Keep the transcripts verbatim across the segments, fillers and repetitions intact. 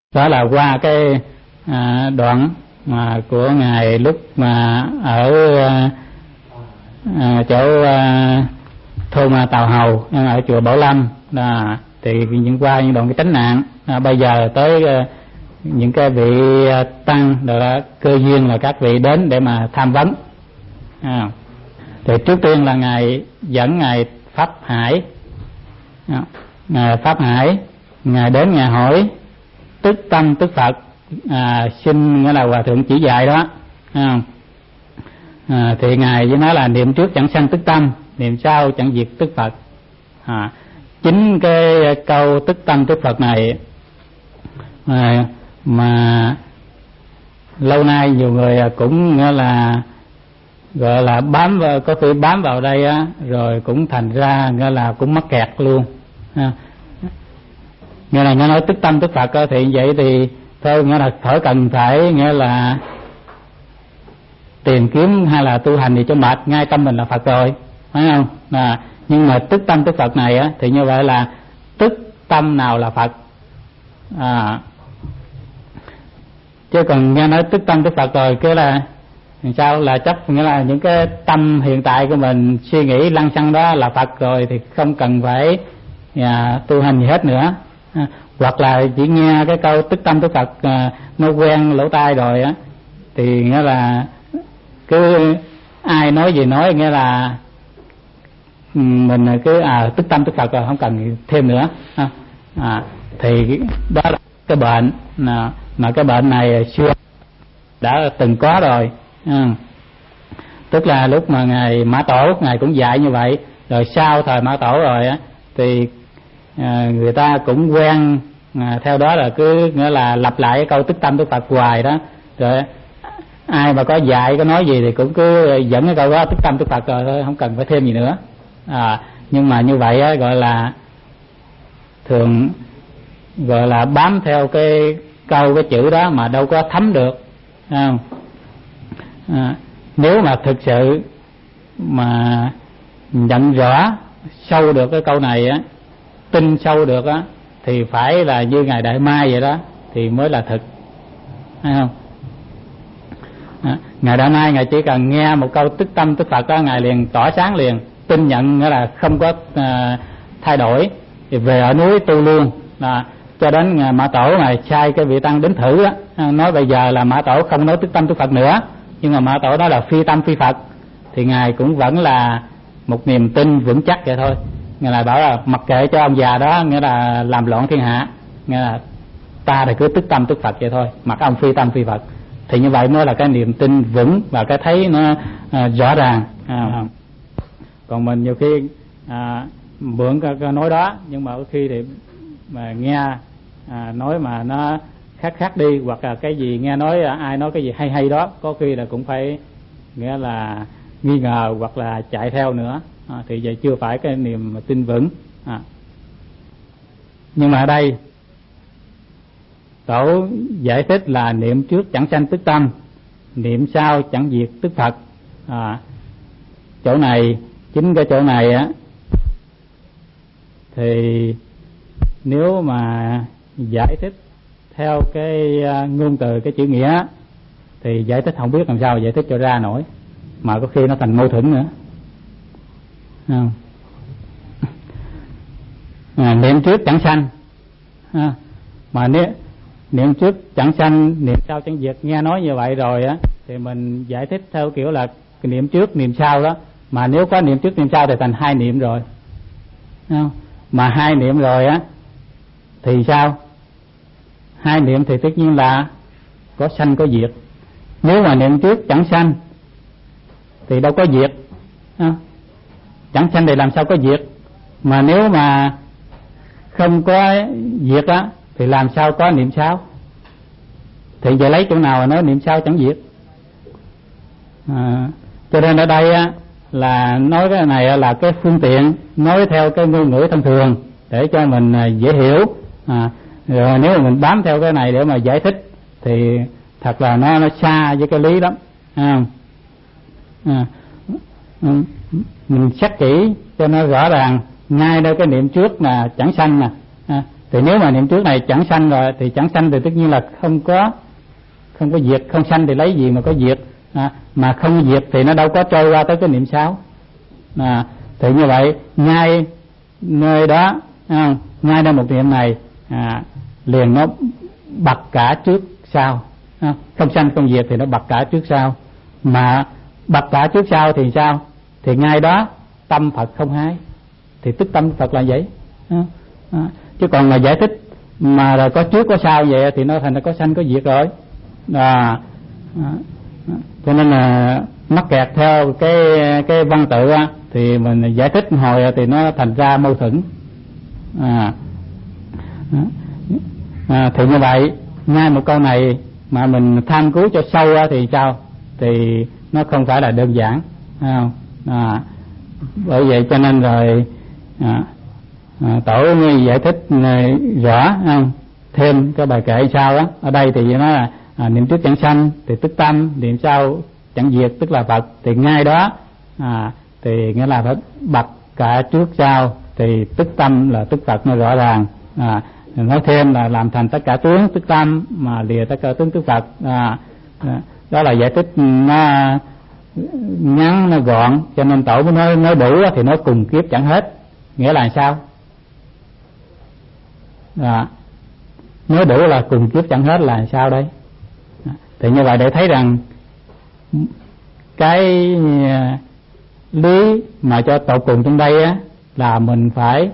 Đó là qua cái à, đoạn mà của ngài lúc mà ở à, à, chỗ à, thôn à, Tàu Hầu ở chùa Bảo Lâm là thì những qua những đoạn cái tránh nạn. À, bây giờ tới à, những cái vị à, tăng là cơ duyên là các vị đến để mà tham vấn. À, thì trước tiên là ngài dẫn ngài Pháp Hải, à, ngài Pháp Hải ngài đến ngài hỏi tức tâm tức Phật, à, xin nghĩa là hòa thượng chỉ dạy đó. À, à, thì ngài với nói là niệm trước chẳng sanh tức tâm, niệm sau chẳng diệt tức Phật. À, chính cái câu tức tâm tức Phật này à, mà lâu nay nhiều người cũng nghĩa là gọi là bám vào, có khi bám vào đây á, rồi cũng thành ra nghĩa là cũng mắc kẹt luôn. À, nghĩa là nghe nói tức tâm tức Phật thì vậy thì thôi nghĩa là khỏi cần phải nghĩa là tìm kiếm hay là tu hành gì cho mệt, ngay tâm mình là Phật rồi, phải không? À, nhưng mà tức tâm tức Phật này á thì như vậy là tức tâm nào là Phật. À, chứ còn nghe nói tức tâm tức Phật rồi cái là sao là chấp nghĩa là những cái tâm hiện tại của mình suy nghĩ lăng xăng đó là Phật rồi thì không cần phải à, tu hành gì hết nữa. À, hoặc là chỉ nghe cái câu tức tâm tức Phật à, nó quen lỗ tai rồi á thì nghĩa là cứ ai nói gì nói nghĩa là mình cứ à tức tâm tức Phật rồi không cần thêm nữa. À, à, thì đó là cái bệnh mà, mà cái bệnh này xưa đã từng có rồi. À, tức là lúc mà ngài Mã Tổ ngài cũng dạy như vậy, rồi sau thời Mã Tổ rồi á thì à, người ta cũng quen à, theo đó là cứ nghĩa là lặp lại cái câu tức tâm tức Phật hoài đó, rồi ai mà có dạy có nói gì thì cũng cứ dẫn cái câu đó tức tâm tức Phật rồi thôi, không cần phải thêm gì nữa. À, nhưng mà như vậy á, gọi là thường gọi là bám theo cái câu cái chữ đó mà đâu có thấm được. À, à, nếu mà thực sự mà nhận rõ sâu được cái câu này á, tin sâu được á thì phải là như ngài Đại Mai vậy đó thì mới là thực, thấy không? À, ngài Đại Mai ngài chỉ cần nghe một câu tức tâm tức Phật đó ngài liền tỏ sáng liền, tin nhận nghĩa là không có à, thay đổi, thì về ở núi tu luôn. À, cho đến ngài Mã Tổ ngài sai cái vị tăng đến thử á, nói bây giờ là Mã Tổ không nói tức tâm tức Phật nữa, nhưng mà Mã Tổ nói là phi tâm phi Phật, thì ngài cũng vẫn là một niềm tin vững chắc vậy thôi. Ngài là bảo là mặc kệ cho ông già đó nghĩa là làm loạn thiên hạ, nghĩa là ta thì cứ tức tâm tức Phật vậy thôi, mặc ông phi tâm phi Phật, thì như vậy mới là cái niềm tin vững và cái thấy nó à, rõ ràng. À, còn mình nhiều khi à, mượn cái, cái nói đó, nhưng mà khi thì mà nghe à, nói mà nó khác khác đi, hoặc là cái gì nghe nói ai nói cái gì hay hay đó, có khi là cũng phải nghĩa là nghi ngờ hoặc là chạy theo nữa. À, thì vậy chưa phải cái niềm tin vững. À, nhưng mà ở đây Tổ giải thích là niệm trước chẳng sanh tức tâm, niệm sau chẳng diệt tức Phật. À, chỗ này chính cái chỗ này á thì nếu mà giải thích theo cái ngôn từ cái chữ nghĩa thì giải thích không biết làm sao giải thích cho ra nổi, mà có khi nó thành mâu thuẫn nữa. À, à, niệm trước chẳng sanh, à, mà nếu niệm trước chẳng sanh niệm sau chẳng diệt, nghe nói như vậy rồi á thì mình giải thích theo kiểu là niệm trước niệm sau đó, mà nếu có niệm trước niệm sau thì thành hai niệm rồi. Không? Mà hai niệm rồi á thì sao? Hai niệm thì tất nhiên là có sanh có diệt. Nếu mà niệm trước chẳng sanh thì đâu có diệt. Không? Chẳng sanh thì làm sao có diệt? Mà nếu mà không có diệt á thì làm sao có niệm sau? Thì giờ lấy chỗ nào mà nói niệm sau chẳng diệt? À, cho nên ở đây á là nói cái này là cái phương tiện nói theo cái ngôn ngữ thông thường để cho mình dễ hiểu. À, rồi nếu mà mình bám theo cái này để mà giải thích thì thật là nó nó xa với cái lý lắm. À, à, mình xét kỹ cho nó rõ ràng. Ngay đây cái niệm trước là chẳng sanh nè, à, Thì nếu mà niệm trước này chẳng sanh rồi thì chẳng sanh thì tất nhiên là không có không có diệt, không sanh thì lấy gì mà có diệt, à, mà không diệt thì nó đâu có trôi qua tới cái niệm sau. À, thì như vậy ngay nơi đó, à, ngay nơi một niệm này, à, liền nó bật cả trước sau, à, không sanh không diệt thì nó bật cả trước sau. Mà bật cả trước sau thì sao? Thì ngay đó tâm Phật không hai, thì tức tâm Phật là vậy. À, à, chứ còn mà giải thích mà là có trước có sau vậy thì nó thành là có sanh có diệt rồi. À, à, cho nên là mắc kẹt theo cái cái văn tự á, thì mình giải thích hồi thì nó thành ra mâu thuẫn. À, à, thì như vậy ngay một câu này mà mình tham cứu cho sâu á, thì sao? Thì nó không phải là đơn giản, phải không? À, bởi vậy cho nên rồi à, à, tổ giải thích rõ, không? Thêm cái bài kệ sao đó. Ở đây thì nó là à, niệm trước chẳng sanh thì tức tâm, niệm sau chẳng diệt tức là Phật. Thì ngay đó à, thì nghĩa là phải bật cả trước sau, thì tức tâm là tức Phật nó rõ ràng. À, nói thêm là làm thành tất cả tướng tức tâm, mà lìa tất cả tướng tức Phật. À, đó là giải thích nó ngắn nó gọn, cho nên tổ mới nói nói đủ thì nói cùng kiếp chẳng hết. Nghĩa là sao? À, nói đủ là cùng kiếp chẳng hết là sao đây? À, thì như vậy để thấy rằng cái lý mà cho tổ cùng trong đây á, là mình phải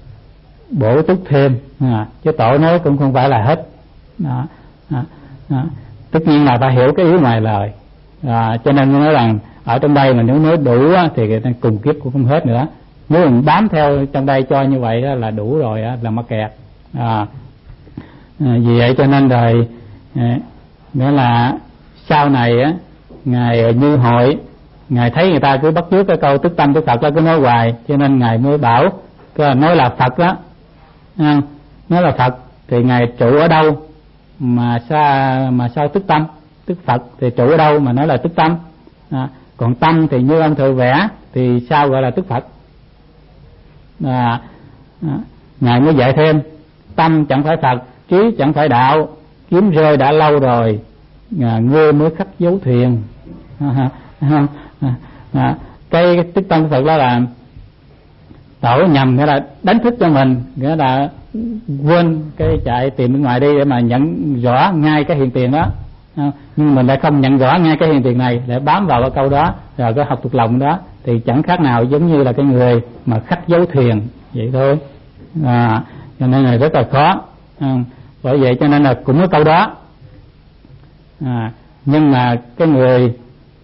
bổ túc thêm, à, chứ tổ nói cũng không phải là hết. Đó, đó, đó. Tất nhiên là ta hiểu cái ý ngoài lời, à, cho nên nói rằng ở trong đây mà nếu nói đủ á, thì cùng kiếp cũng không hết nữa. Nếu mình bám theo trong đây cho như vậy đó là đủ rồi á, là mắc kẹt. À, à, vì vậy cho nên rồi à, nghĩa là sau này á, ngài Như Hội ngài thấy người ta cứ bắt chước cái câu tức tâm tức Phật đó cứ nói hoài, cho nên ngài mới bảo nói là Phật đó, à, nói là Phật thì ngài trụ ở đâu mà sao mà sao tức tâm tức Phật, thì trụ ở đâu mà nói là tức tâm. À, còn tâm thì như ông thợ vẽ thì sao gọi là tức Phật? À, à, ngài mới dạy thêm tâm chẳng phải Phật, trí chẳng phải đạo, kiếm rơi đã lâu rồi, à, ngươi mới khắc dấu thuyền. À, à, à, à, cái tức tâm Phật đó là tổ nhầm, nghĩa là đánh thức cho mình, nghĩa là quên cái chạy tìm bên ngoài đi để mà nhận rõ ngay cái hiện tiền đó. À, nhưng mình lại không nhận rõ ngay cái hiện tiền này, để bám vào cái câu đó rồi cái học thuộc lòng đó, thì chẳng khác nào giống như là cái người mà khắc dấu thuyền vậy thôi. À, cho nên là rất là khó. À, bởi vậy cho nên là cũng có câu đó. À, nhưng mà cái người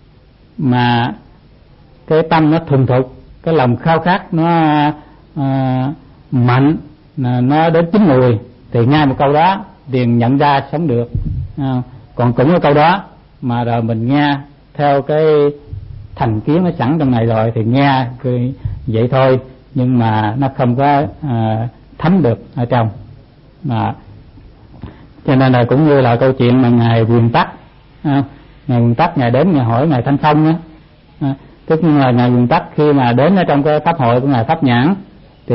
mà cái tâm nó thuần thục, cái lòng khao khát nó à, mạnh, nó đến chín mùi, thì ngay một câu đó liền nhận ra sống được. À, còn cũng có câu đó mà rồi mình nghe theo cái thành kiến nó sẵn trong này rồi thì nghe vậy thôi, nhưng mà nó không có à, thấm được ở trong. À, cho nên là cũng như là câu chuyện mà ngài Quyền Tắc, à, ngài Quyền Tắc ngài đến ngài hỏi ngài Thanh Phong á, à, tức là ngài Quyền Tắc khi mà đến ở trong cái pháp hội của ngài Pháp Nhãn thì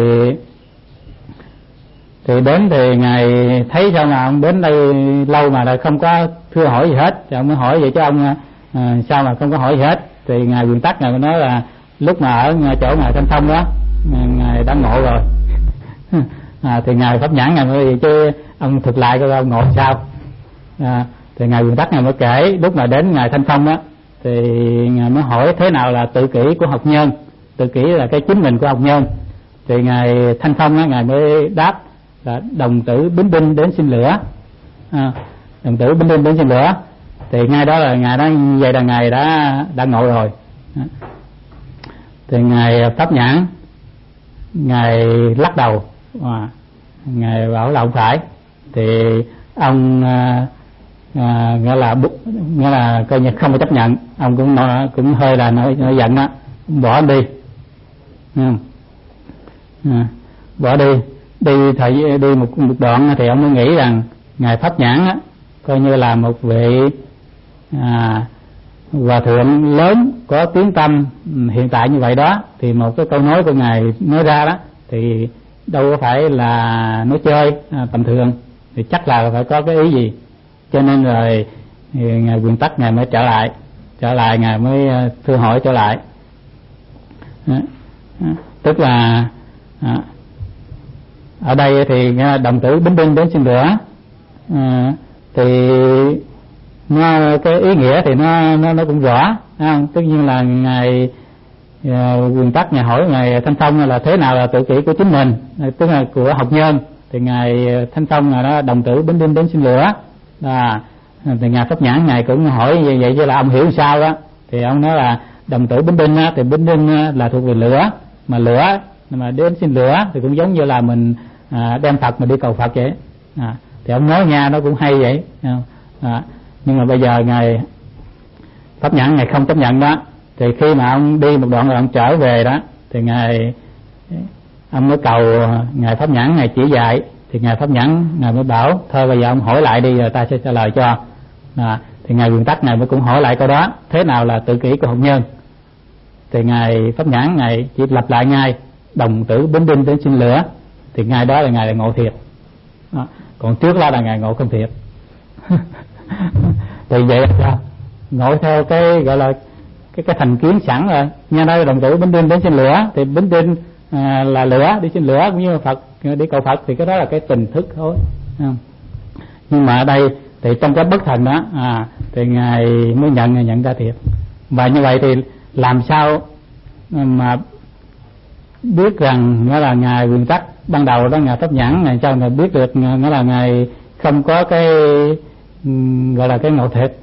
thì đến thì ngài thấy sao mà ông đến đây lâu mà lại không có thưa hỏi gì hết, thì ông mới hỏi vậy chứ ông à, sao mà không có hỏi gì hết. Thì ngài Quyền Tắc ngài mới nói là lúc mà ở chỗ ngài Thanh Phong đó ngài đã ngộ rồi. À, thì ngài Pháp Nhãn ngài mới chứ ông thực lại coi ông ngộ sao. À, thì ngài Quyền Tắc ngài mới kể lúc mà đến ngài Thanh Phong á, thì ngài mới hỏi thế nào là tự kỷ của học nhân, tự kỷ là cái chính mình của học nhân. Thì ngài Thanh Phong á, ngài mới đáp là đồng tử Bính Binh đến xin lửa. À, đồng tử Bính Binh đến xin lửa, thì ngay đó là ngài đó vậy là ngài đã đã ngộ rồi. À, thì ngài Pháp Nhãn ngài lắc đầu, à, ngài bảo là không phải. Thì ông à, à, nghĩa là nghĩa là coi như không có chấp nhận, ông cũng nói, cũng hơi là nói, nói giận đó, bỏ đi. À, à, bỏ đi đi thời đi một, một đoạn thì ông mới nghĩ rằng ngài Pháp Nhãn á, coi như là một vị à, hòa thượng lớn có tiếng tâm hiện tại như vậy đó, thì một cái câu nói của ngài nói ra đó thì đâu có phải là nói chơi à, tầm thường, thì chắc là phải có cái ý gì. Cho nên rồi ngài Quyền Tắc ngài mới trở lại trở lại ngài mới thưa hỏi trở lại. À, à, tức là à, ở đây thì đồng tử Bính Đinh đến xin lửa, à, thì nó cái ý nghĩa thì nó nó nó cũng rõ, không? Tất nhiên là ngài uh, Quyền Tắc ngài hỏi ngài Thanh Phong là thế nào là tự kỷ của chính mình, tức là của học nhân. Thì ngài Thanh Phong là nó đồng tử Bính Đinh đến xin lửa, à, thì ngài Pháp Nhãn ngài cũng hỏi như vậy, chứ là ông hiểu sao đó. Thì ông nói là đồng tử Bính Đinh á, thì Bính Đinh là thuộc về lửa, mà lửa mà đến xin lửa thì cũng giống như là mình à, đem Phật mà đi cầu Phật vậy. À, thì ông nói nha, nó cũng hay vậy. À, nhưng mà bây giờ ngài Pháp Nhãn ngài không chấp nhận đó. Thì khi mà ông đi một đoạn rồi ông trở về đó, thì ngài ông mới cầu ngài Pháp Nhãn ngài chỉ dạy. Thì ngài Pháp Nhãn ngài mới bảo thôi bây giờ ông hỏi lại đi rồi ta sẽ trả lời cho. À, thì ngài Quyền Tắc ngài mới cũng hỏi lại câu đó, thế nào là tự kỷ của học nhân. Thì ngài Pháp Nhãn ngài chỉ lặp lại ngay đồng tử Bính Đinh đến xin lửa. Thì ngài đó là ngài là ngộ thiệt. À, còn trước đó là ngài ngộ không thiệt. Thì vậy là sao? Ngộ theo cái gọi là cái cái thành kiến sẵn rồi. Nghe nói đồng tử Bính Đinh đến xin lửa, thì Bính Đinh à, là lửa đi xin lửa cũng như Phật đi cầu Phật, thì cái đó là cái tình thức thôi. Nhưng mà ở đây thì trong cái bất thần đó à, thì ngài mới nhận nhận ra thiệt. Và như vậy thì làm sao mà biết rằng nó là ngài Quyền Tắc ban đầu đó, ngài Pháp Nhãn ngài sao ngài biết được nó là ngài không có cái gọi là cái ngộ thiệt.